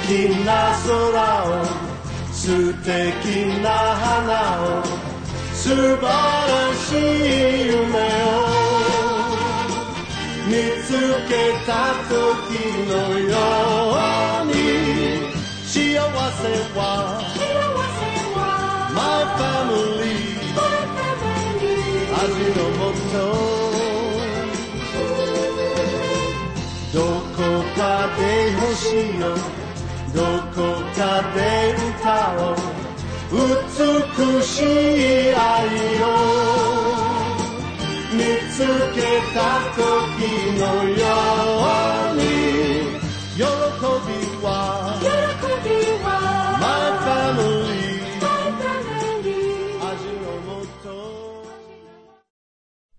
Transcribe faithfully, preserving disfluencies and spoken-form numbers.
敵な空を素敵な花を素晴らしい夢を見つけた時のように幸せは My family 味の素どこかで星よどこかで歌を美しい愛を見つけた時のように喜びは